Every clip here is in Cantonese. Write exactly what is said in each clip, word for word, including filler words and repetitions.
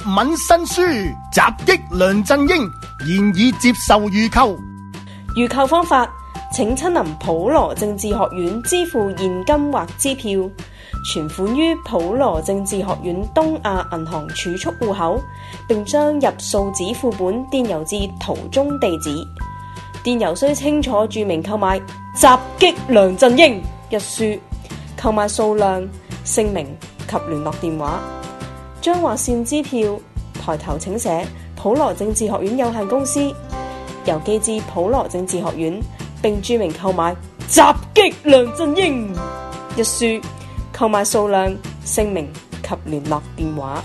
敏新書襲擊梁振英，現已接受預購。 預購方法，請親臨普羅政治學院支付現金或支票，存款於普羅政治學院東亞銀行儲蓄戶口，並將入數紙副本電郵至圖中地址。電郵須清楚註明購買襲擊梁振英一書，購買數量、姓名及聯絡電話。將劃線支票抬頭請寫普羅政治學院有限公司，郵寄至普羅政治學院，並註明購買襲擊梁振英一書，購買數量、姓名及聯絡電話。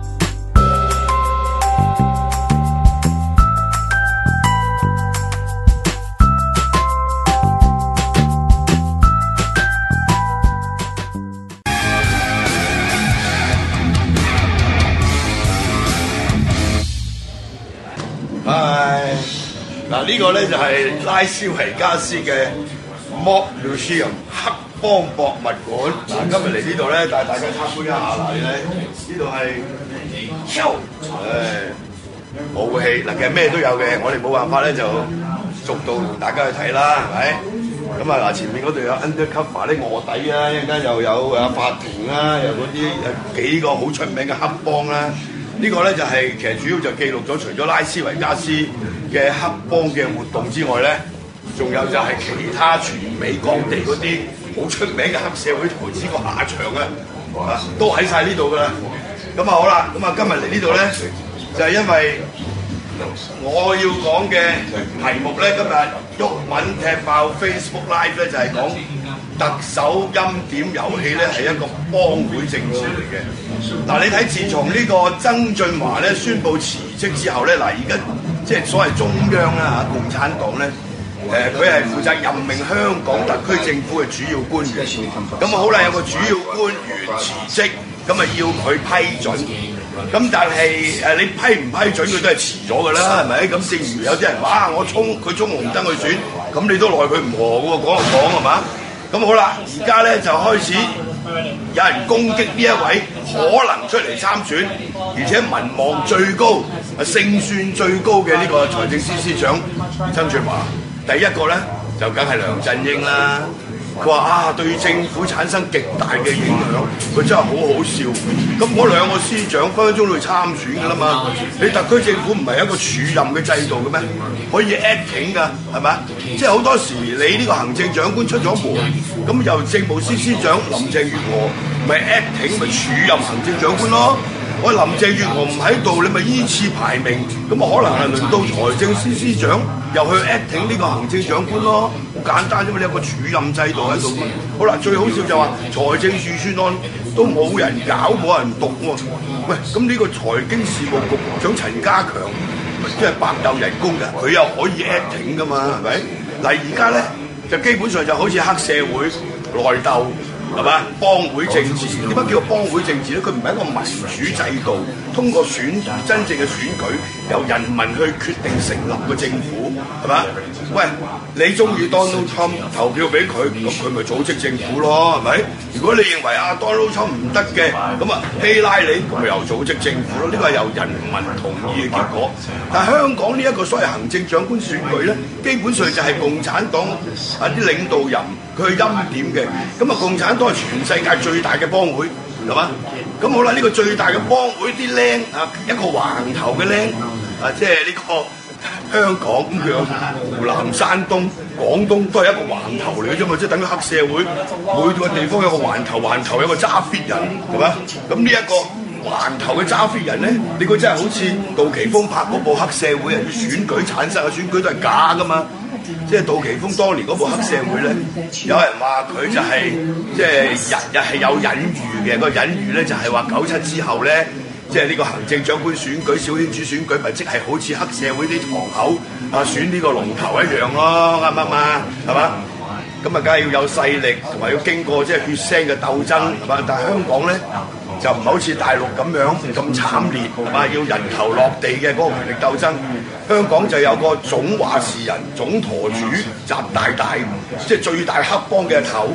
係嗱，呢個咧就係拉斯維加斯嘅 Mob Museum 黑幫博物館。嗱，今日嚟呢度咧，帶大家參觀一下。嗱，你睇呢度係 show， 誒武器嗱，其實咩都有嘅，我哋冇辦法咧就逐到同大家去睇啦，係咪？咁啊嗱，前面嗰度有 undercover 啲臥底啊，一陣間又有啊法庭啦，又嗰啲誒幾個好出名嘅黑幫啦。呢個咧就係、是、其實主要就記錄咗除咗拉斯維加斯嘅黑幫嘅活動之外咧，仲有就係其他全美各地嗰啲好出名嘅黑社會頭子個下場啊，啊都喺晒呢度噶啦。咁啊好啦，咁啊今日嚟呢度咧就係、是、因為我要講嘅題目咧，今日毓民踢爆 Facebook Live 咧就係、是、講特首欽點遊戲咧係一個幫會政治嚟嘅。嗱，你睇自從呢個曾俊華咧宣布辭職之後咧，嗱而家即係所謂中央啦嚇，共產黨咧，誒佢係負責任命香港特區政府嘅主要官員。咁啊好啦，有個主要官員辭職，咁啊要佢批准。咁但係誒你批唔批准佢都係遲咗㗎啦，係咪？咁正如有啲人話啊，我衝佢衝紅燈去選，咁你都奈佢唔何嘅喎，講就講係嘛？咁好啦，而家咧就開始有人攻擊呢一位可能出嚟參選，而且民望最高、勝算最高嘅呢個財政司司長曾俊華。第一個咧就梗係梁振英啦。佢話啊，對政府產生極大嘅影響，佢真係好好笑。咁嗰兩個司長分分鐘都會參選㗎啦嘛。你特區政府唔係一個署任嘅制度嘅咩？可以 acting 㗎，係咪？即係好多時你呢個行政長官出咗門，咁由政務司司長林鄭月娥咪 acting 咪署任行政長官咯。我林鄭月娥唔喺度，你咪依次排名，咁啊可能係輪到財政司司長又去 acting 呢個行政長官咯，好簡單啫嘛，你有個署任制度喺度。好啦，最好笑就話財政預算案都冇人搞，冇人讀喎。喂，咁呢個財經事務局局長陳家強，即係白鬥人工嘅，佢又可以 acting 噶嘛，係咪？嗱，而家咧就基本上就好似黑社會內鬥。係嘛？幫會政治點解叫做幫會政治咧？佢唔係一個民主制度，通過選真正嘅選舉，由人民去決定成立嘅政府，係嘛？喂，你中意 Donald Trump 投票俾佢，咁佢咪組織政府咯？係咪？如果你認為啊 Donald Trump 唔得嘅，咁啊希拉里咁咪又組織政府咯？呢個係由人民同意嘅結果。但係香港呢一個所謂行政長官選舉咧，基本上就係共產黨啊啲領導人佢去欽點嘅。咁啊，共產黨係全世界最大嘅幫會，係嘛？咁好啦，呢個最大嘅幫會啲僆啊，一個橫頭嘅僆啊，即係呢個香港咁佢有湖南、山東、廣東都係一個橫頭嚟嘅啫嘛，即係等於黑社會，每個地方有個橫頭，橫頭有個揸 fit 人，係嘛？咁呢一個橫頭嘅揸 fit 人咧，你估真係好似杜琪峰拍嗰部黑社會人嘅選舉產生嘅選舉都係假㗎嘛？即係杜琪峰當年嗰部黑社會咧，有人話佢就係、是、即係日日係有隱喻嘅，個隱喻咧就係話九七之後咧，即係呢個行政長官選舉、小圈子選舉，咪即係好似黑社會啲堂口啊選呢個龍頭一樣咯，啱唔啱啊？係嘛？咁啊，梗係要有勢力，同埋要經過即係血腥嘅鬥爭，係嘛？但係香港咧就唔係好似大陸咁樣咁慘烈，係嘛？要人頭落地嘅嗰個權力鬥爭。香港就有個總話事人、總舵主習大大，即係最大黑幫嘅頭，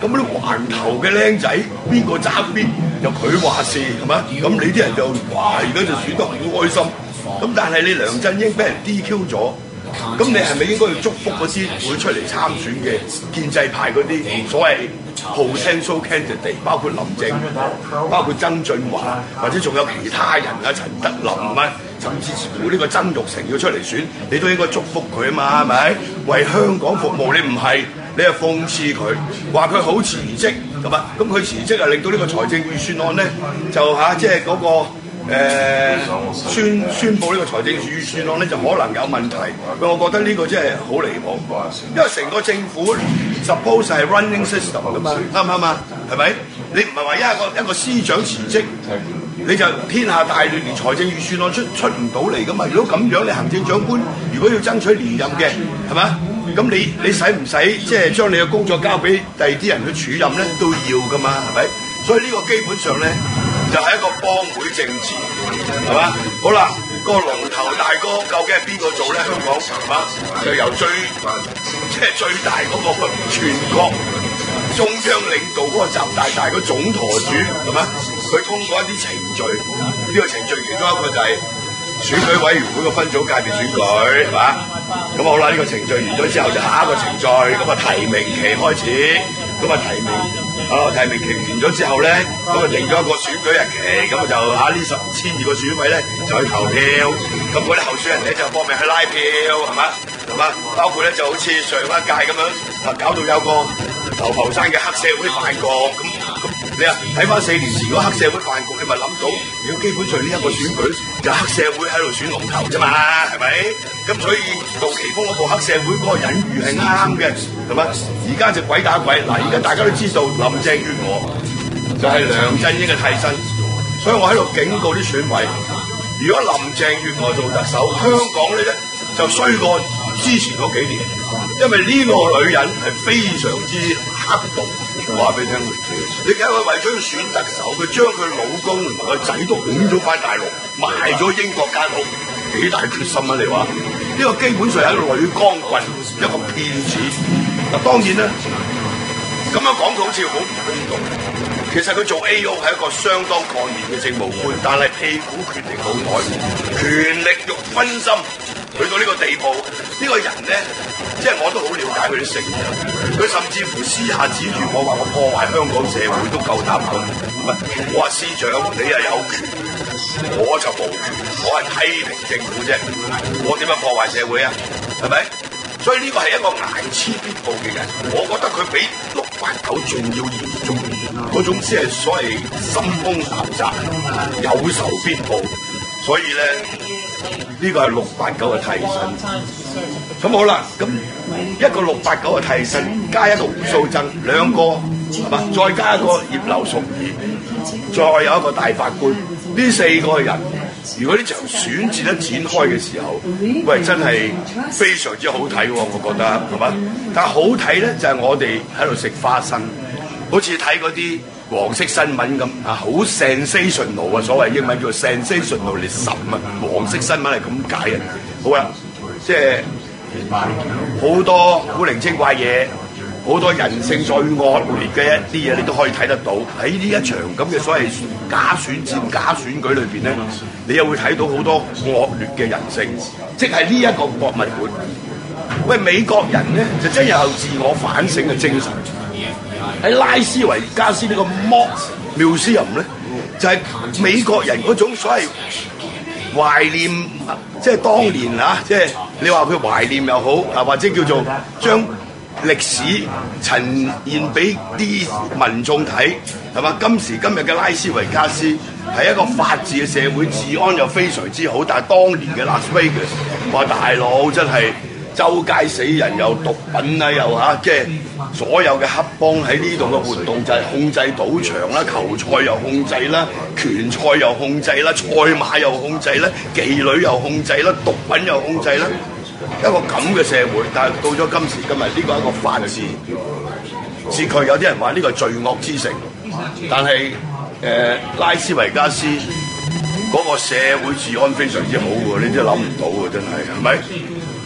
咁啲環頭嘅僆仔邊個揸邊，就佢話事係嘛？咁你啲人就哇而家就選得好開心。咁但係你梁振英俾人 D Q 咗，咁你係咪應該要祝福嗰啲會出嚟參選嘅建制派嗰啲所謂 potential candidate， 包括林鄭月娥，包括曾俊華，或者仲有其他人啊，陳德霖啊，甚至乎呢個曾鈺成要出嚟選，你都應該祝福佢啊嘛，係咪？為香港服務，你唔係，你係諷刺佢，話佢好辭職，咁啊，咁佢辭職啊，令到呢個財政預算案咧就嚇，即係嗰個。誒、呃、宣宣佈呢個財政預算案咧就可能有問題，我覺得呢個真係好離譜，因為成個政府 suppose 係 running system 㗎嘛，啱唔啱啊？係咪？你唔係話一個一個司長辭職，你就天下大亂，連財政預算案出出唔到嚟㗎嘛？如果咁樣，你行政長官如果要爭取連任嘅，係咪？咁你你使唔使即係將你嘅工作交俾第二啲人去署任咧？都要㗎嘛，係咪？所以呢個基本上咧。就係一個幫會政治，係嘛？好啦，個龍頭大哥究竟係邊個做咧？香港係嘛？就由最即係最大嗰個全國中央領導嗰個習大大個總舵主係嘛？佢通過一啲程序，呢、這個程序其中一個就係選舉委員會個分組界別選舉係嘛？咁好啦，呢、這個程序完咗之後就下一個程序，咁啊提名期開始，咁啊提名。啊！提名期完咗之後咧，咁啊定咗一個選舉日期，咁啊就嚇呢十千二個選委咧就去投票，咁嗰啲候選人咧就搏命去拉票，係嘛？係嘛？包括咧就好似上一屆咁樣，啊搞到有個流浮山嘅黑社會飯局，咁咁你啊睇翻四年前嗰黑社會飯局，你咪諗到，如果基本上呢一個選舉就黑社會喺度選龍頭啫嘛，係咪？咁所以杜琪峰嗰部黑社會嗰個隱喻係啱嘅，係嘛？而家就鬼打鬼，嗱而家大家都知道林鄭月娥就係梁振英嘅替身，所以我喺度警告啲選委，如果林鄭月娥做特首，香港咧咧就衰過之前嗰幾年，因為呢個女人係非常之刻薄，我話俾你聽，你睇佢為咗要選特首，佢將佢老公同埋個仔都拱咗翻大陸，賣咗英國間屋。幾大決心啊！你話呢、這個基本上係一個女光棍，一個騙子。嗱，當然啦，咁樣講佢好似好唔公道。其實佢做 A O 係一個相當幹練嘅政務官，但係屁股決定腦袋，權力欲分心，去到呢個地步，呢、這個人咧，即係我都好了解佢啲性格。佢甚至乎私下指住我話我破壞香港社會都夠膽講。唔係，我話司長你係有權。我就冇權，我係批評政府啫。我點樣破壞社會啊？係咪？所以呢個係一個睚眥必報嘅人。我覺得佢比六八九仲要嚴重，嗰種先係所謂心胸狹窄、有仇必報。所以咧，呢、這個係六八九嘅替身。咁好啦，咁一個六八九嘅替身，加一個胡鬚曾，兩個係嘛？再加一個葉劉淑儀，再有一個大法官。呢四個人，如果呢場選戰一展開嘅時候，喂，真係非常之好睇喎！我覺得係嘛？但係好睇咧，就係、是、我哋喺度食花生，好似睇嗰啲黃色新聞咁啊，好 sensational 啊！所謂英文叫做 sensationalism 啊，黃色新聞係咁解嘅。好啦，即係好多古靈精怪嘢。好多人性最惡劣嘅一啲嘢，你都可以睇得到。喺呢一場咁嘅所謂假選戰、假選舉裏邊咧，你又會睇到好多惡劣嘅人性，即係呢一個博物館。喂，美國人咧就真係有自我反省嘅精神。喺拉斯維加斯呢個 Mock Museum 咧，就係、是、美國人嗰種所謂懷念，即係當年啊，即係你話佢懷念又好啊，或者叫做將歷史呈現俾啲民眾睇，係嘛？今時今日嘅拉斯維加斯係一個法治嘅社會，治安又非常之好。但係當年嘅拉斯維加斯，話大佬真係周街死人，又毒品啊，又嚇，即係所有嘅黑幫喺呢度嘅活動就係控制賭場啦、球賽又控制啦、拳賽又控制啦、賽馬又控制啦、妓女又控制啦、毒品又控制啦。一個咁嘅社會，但係到咗今時今日，呢個係一個法治之區。有啲人話呢個係罪惡之城，但係誒、呃、拉斯維加斯嗰個社會治安非常之好喎，你真係諗唔到喎，真係係咪？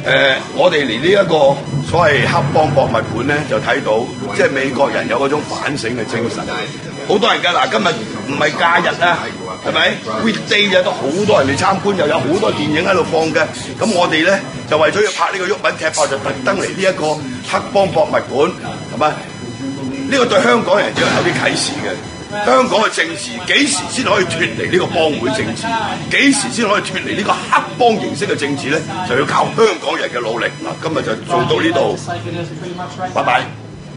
呃，我哋嚟呢一個所謂黑幫博物館咧，就睇到即係美國人有嗰種反省嘅精神。好多人㗎嗱，今日唔係假日啊，係咪 ？weekday 嘅都好多人嚟參觀，又有好多電影喺度放嘅。咁我哋咧就為咗要拍呢個毓民踢爆，就特登嚟呢一個黑幫博物館，係咪？呢、這個對香港人就有啲啟示嘅。香港嘅政治幾時先可以脫離呢個幫會政治？幾時先可以脫離呢個黑幫形式嘅政治咧？就要靠香港人嘅努力。嗱，今日就做到呢度，拜拜。